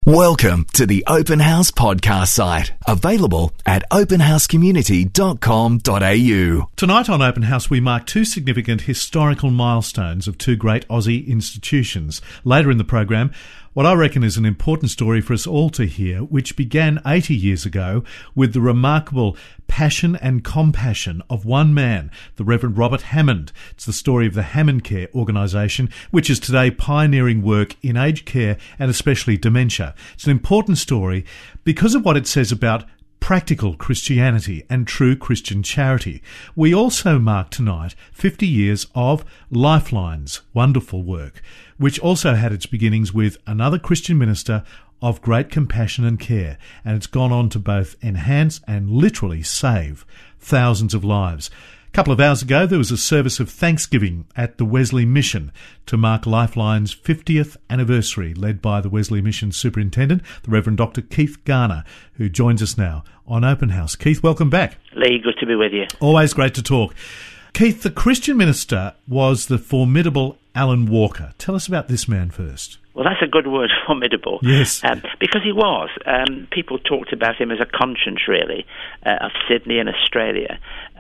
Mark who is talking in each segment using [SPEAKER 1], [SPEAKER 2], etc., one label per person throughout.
[SPEAKER 1] Welcome to the Open House podcast site, available at openhousecommunity.com.au.
[SPEAKER 2] Tonight on Open House, we mark two significant historical milestones of two great Aussie institutions. Later in the program, what I reckon is an important story for us all to hear, which began 80 years ago with the remarkable passion and compassion of one man, the Reverend Robert Hammond. It's the story of the Hammond Care organisation, which is today pioneering work in aged care and especially dementia. It's an important story because of what it says about practical Christianity and true Christian charity. We also mark tonight 50 years of Lifeline's wonderful work, which also had its beginnings with another Christian minister of great compassion and care, and it's gone on to both enhance and literally save thousands of lives. A couple of hours ago, there was a service of thanksgiving at the Wesley Mission to mark Lifeline's 50th anniversary, led by the Wesley Mission Superintendent, the Reverend Dr. Keith Garner, who joins us now on Open House. Keith, welcome back.
[SPEAKER 3] Lee, good to be with you.
[SPEAKER 2] Always great to talk. Keith, the Christian minister was the formidable Alan Walker. Tell us about this man first.
[SPEAKER 3] Well, that's a good word, formidable.
[SPEAKER 2] Yes.
[SPEAKER 3] Because he was. People talked about him as a conscience, really, of Sydney and Australia.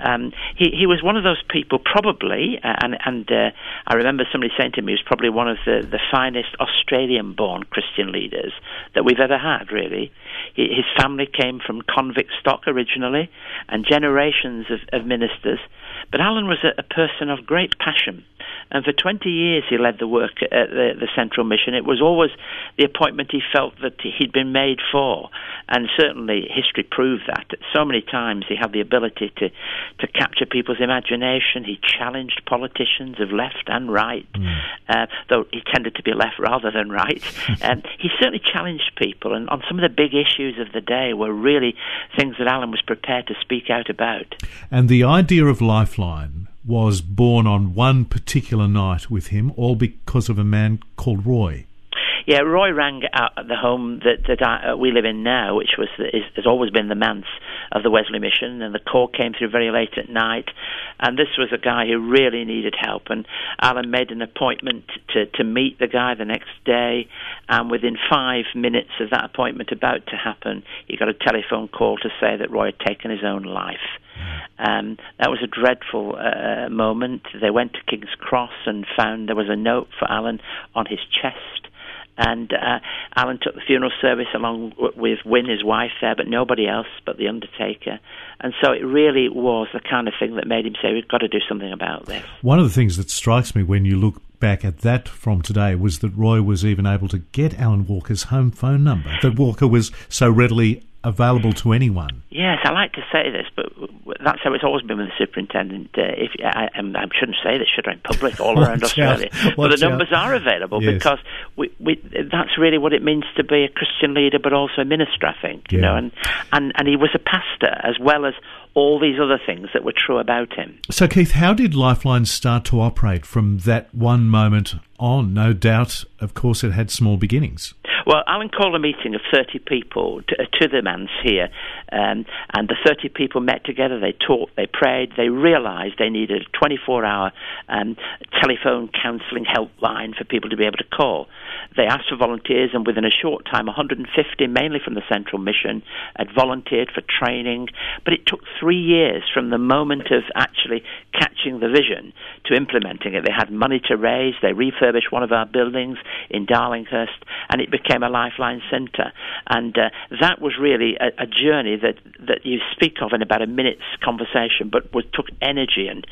[SPEAKER 3] He was one of those people, probably, and I remember somebody saying to me, he was probably one of the finest Australian-born Christian leaders that we've ever had, really. His family came from convict stock originally, and generations of ministers. But Alan was a person of great passion. And for 20 years he led the work at the Central Mission. It was always the appointment he felt that he'd been made for. And certainly history proved that. So many times he had the ability to capture people's imagination. He challenged politicians of left and right, though he tended to be left rather than right. He certainly challenged people. And on some of the big issues of the day were really things that Alan was prepared to speak out about.
[SPEAKER 2] And the idea of Lifeline was born on one particular night with him, all because of a man called Roy.
[SPEAKER 3] Yeah, Roy rang out at the home that we live in now, which has always been the manse of the Wesley Mission, and the call came through very late at night, and this was a guy who really needed help, and Alan made an appointment to meet the guy the next day, and within 5 minutes of that appointment about to happen, he got a telephone call to say that Roy had taken his own life. That was a dreadful moment. They went to King's Cross and found there was a note for Alan on his chest. And Alan took the funeral service along with Wynne, his wife, there, but nobody else but the undertaker. And so it really was the kind of thing that made him say, we've got to do something about this.
[SPEAKER 2] One of the things that strikes me when you look back at that from today was that Roy was even able to get Alan Walker's home phone number, that Walker was so readily available to anyone.
[SPEAKER 3] Yes, I like to say this, but that's how it's always been with the superintendent. I shouldn't say this, should I, in public, all around Australia. But the numbers are available, yes, because that's really what it means to be a Christian leader, but also a minister, I think. You know, and he was a pastor as well as all these other things that were true about him.
[SPEAKER 2] So, Keith, how did Lifeline start to operate from that one moment on? No doubt, of course, it had small beginnings.
[SPEAKER 3] Well, Alan called a meeting of 30 people to the manse here, and the 30 people met together, they talked, they prayed, they realised they needed a 24-hour telephone counselling helpline for people to be able to call. They asked for volunteers, and within a short time, 150, mainly from the Central Mission, had volunteered for training, but it took 3 years from the moment of actually catching the vision to implementing it. They had money to raise, they refurbished one of our buildings in Darlinghurst, and it became a Lifeline centre. And that was really a journey that you speak of in about a minute's conversation, but took energy and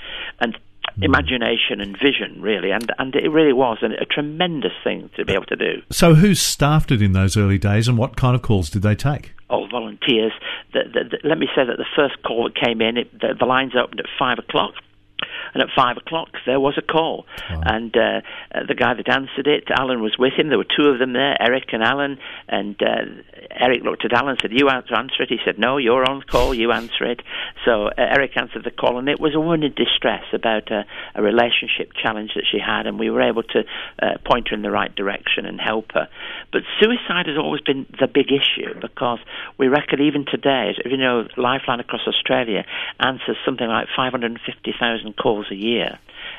[SPEAKER 3] imagination and vision, really, and it really was a tremendous thing to be able to do.
[SPEAKER 2] So who staffed it in those early days, and what kind of calls did they take?
[SPEAKER 3] Oh, volunteers. Let me say that the first call that came in, the lines opened at 5 o'clock. And at 5 o'clock, there was a call. Wow. And the guy that answered it, Alan was with him. There were two of them there, Eric and Alan. And Eric looked at Alan and said, you answer it. He said, no, you're on call, you answer it. So Eric answered the call, and it was a woman in distress about a relationship challenge that she had, and we were able to point her in the right direction and help her. But suicide has always been the big issue, because we reckon even today, as you know, Lifeline across Australia answers something like 550,000 calls a year.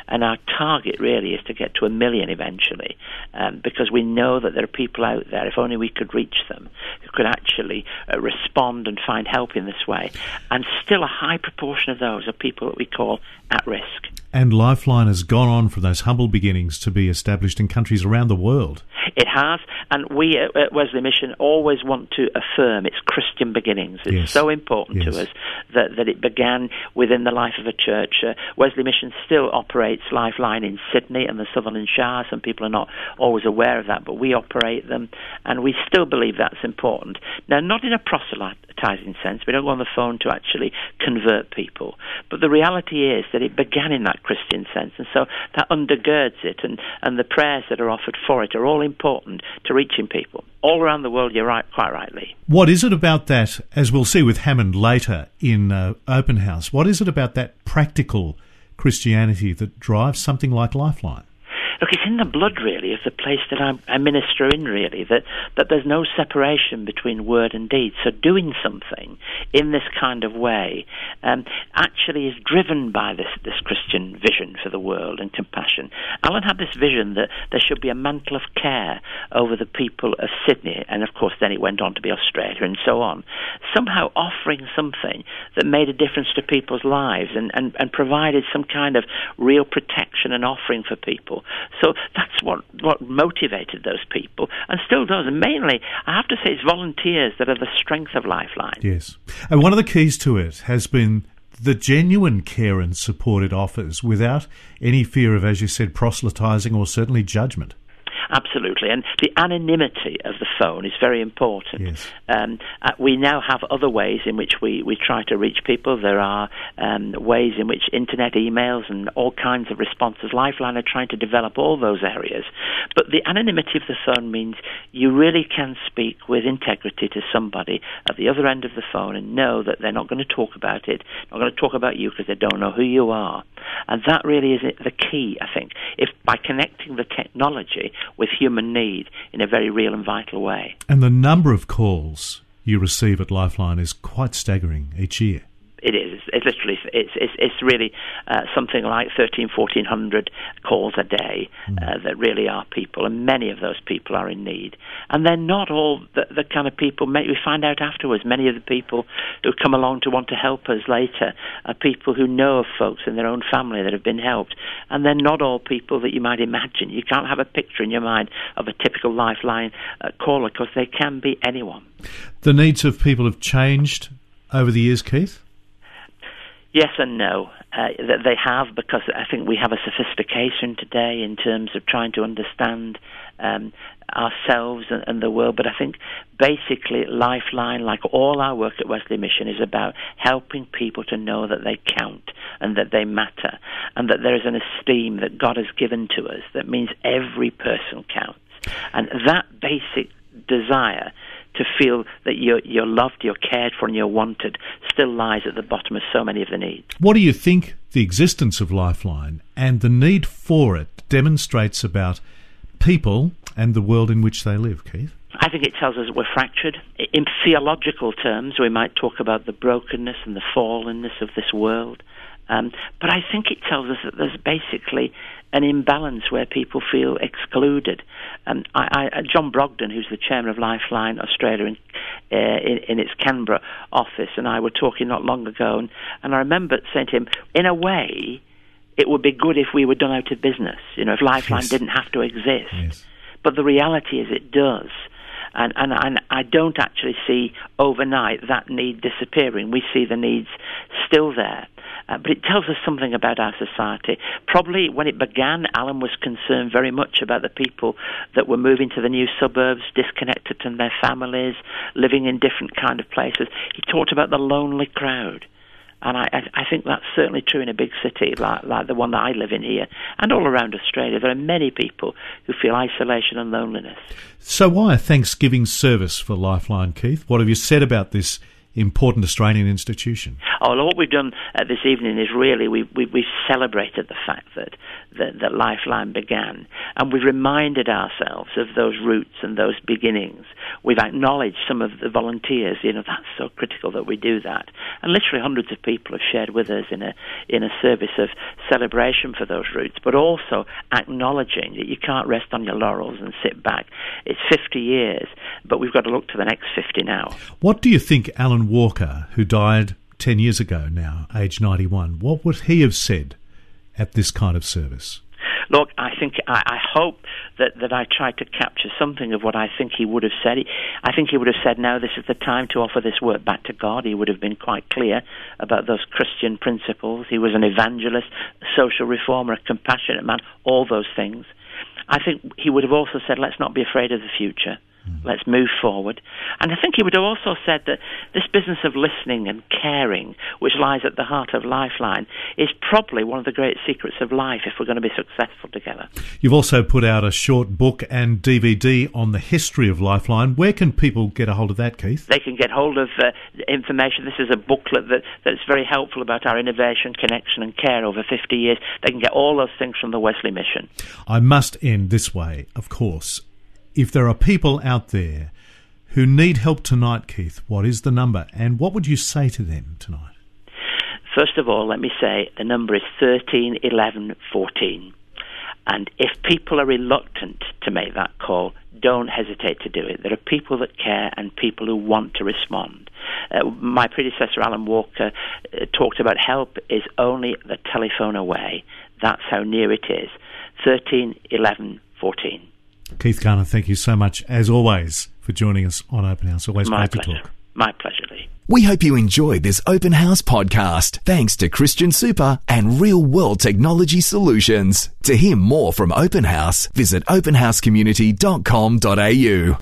[SPEAKER 3] And our target really is to get to 1 million eventually, because we know that there are people out there, if only we could reach them, who could actually respond and find help in this way. And still a high proportion of those are people that we call at risk.
[SPEAKER 2] And Lifeline has gone on from those humble beginnings to be established in countries around the world.
[SPEAKER 3] It has, and we at Wesley Mission always want to affirm its Christian beginnings. It's so important to us that it began within the life of a church. Wesley Mission still operates Lifeline in Sydney and the Sutherland Shire. Some people are not always aware of that, but we operate them, and we still believe that's important. Now, not in a proselytizing sense. We don't go on the phone to actually convert people, but the reality is that it began in that Christian sense, and so that undergirds it, and the prayers that are offered for it are all important to reaching people all around the world. You're right, quite rightly.
[SPEAKER 2] What is it about that, as we'll see with Hammond later in Open House, what is it about that practical Christianity that drives something like Lifeline?
[SPEAKER 3] Look, it's in the blood, really, of the place that I minister in, really, that there's no separation between word and deed. So doing something in this kind of way actually is driven by this Christian vision for the world and compassion. Alan had this vision that there should be a mantle of care over the people of Sydney, and of course then it went on to be Australia and so on, somehow offering something that made a difference to people's lives and provided some kind of real protection and offering for people. So that's what motivated those people, and still does. And mainly, I have to say, it's volunteers that are the strength of Lifeline.
[SPEAKER 2] Yes. And one of the keys to it has been the genuine care and support it offers without any fear of, as you said, proselytizing or certainly judgment.
[SPEAKER 3] Absolutely, and the anonymity of the phone is very important.
[SPEAKER 2] Yes.
[SPEAKER 3] We now have other ways in which we try to reach people. There are ways in which internet emails and all kinds of responses. Lifeline are trying to develop all those areas. But the anonymity of the phone means you really can speak with integrity to somebody at the other end of the phone and know that they're not going to talk about it, not going to talk about you because they don't know who you are. And that really is the key, I think, if by connecting the technology with human need in a very real and vital way.
[SPEAKER 2] And the number of calls you receive at Lifeline is quite staggering each year.
[SPEAKER 3] It is. It's literally. It's really something like 1,400 calls a day that really are people, and many of those people are in need. And they're not all the kind of people. We find out afterwards. Many of the people who come along to want to help us later are people who know of folks in their own family that have been helped, and they're not all people that you might imagine. You can't have a picture in your mind of a typical Lifeline caller because they can be anyone.
[SPEAKER 2] The needs of people have changed over the years, Keith?
[SPEAKER 3] Yes and no. They have, because I think we have a sophistication today in terms of trying to understand ourselves and the world. But I think basically Lifeline, like all our work at Wesley Mission, is about helping people to know that they count and that they matter and that there is an esteem that God has given to us that means every person counts. And that basic desire to feel that you're loved, you're cared for, and you're wanted still lies at the bottom of so many of the needs.
[SPEAKER 2] What do you think the existence of Lifeline and the need for it demonstrates about people and the world in which they live, Keith?
[SPEAKER 3] I think it tells us that we're fractured. In theological terms, we might talk about the brokenness and the fallenness of this world. But I think it tells us that there's basically an imbalance where people feel excluded. John Brogden, who's the chairman of Lifeline Australia in its Canberra office, and I were talking not long ago, and I remember saying to him, in a way, it would be good if we were done out of business, if Lifeline didn't have to exist. Yes. But the reality is it does. And I don't actually see overnight that need disappearing. We see the needs still there. But it tells us something about our society. Probably when it began, Alan was concerned very much about the people that were moving to the new suburbs, disconnected from their families, living in different kind of places. He talked about the lonely crowd. And I think that's certainly true in a big city like the one that I live in here and all around Australia. There are many people who feel isolation and loneliness.
[SPEAKER 2] So why a Thanksgiving service for Lifeline, Keith? What have you said about this important Australian institution.
[SPEAKER 3] Oh, well, what we've done this evening is really we've celebrated the fact that Lifeline began, and we've reminded ourselves of those roots and those beginnings. We've acknowledged some of the volunteers. That's so critical that we do that. And literally hundreds of people have shared with us in a service of celebration for those roots, but also acknowledging that you can't rest on your laurels and sit back. It's 50 years, but we've got to look to the next 50 now.
[SPEAKER 2] What do you think Alan Walker, who died 10 years ago now, age 91, what would he have said at this kind of service?
[SPEAKER 3] Look, I hope that I tried to capture something of what I think he would have said. I think he would have said, now this is the time to offer this work back to God. He would have been quite clear about those Christian principles. He was an evangelist, a social reformer, a compassionate man, all those things. I think he would have also said, let's not be afraid of the future. Let's move forward. And I think he would have also said that this business of listening and caring, which lies at the heart of Lifeline, is probably one of the great secrets of life if we're going to be successful together. You've also put out a short book and DVD on the history of Lifeline. Where can people get a hold of that, Keith? They can get hold of information. This is a booklet that's very helpful about our innovation, connection and care over 50 years. They can get all those things from the Wesley Mission. I must end this way, of course. If there are people out there who need help tonight, Keith, what is the number and what would you say to them tonight? First of all, let me say the number is 13 11 14. And if people are reluctant to make that call, don't hesitate to do it. There are people that care and people who want to respond. My predecessor, Alan Walker, talked about help is only the telephone away. That's how near it is. 13 11 14. Keith Garner, thank you so much, as always, for joining us on Open House. Always great to talk. My pleasure, Lee.
[SPEAKER 1] We hope you enjoyed this Open House podcast, thanks to Christian Super and Real World Technology Solutions. To hear more from Open House, visit openhousecommunity.com.au.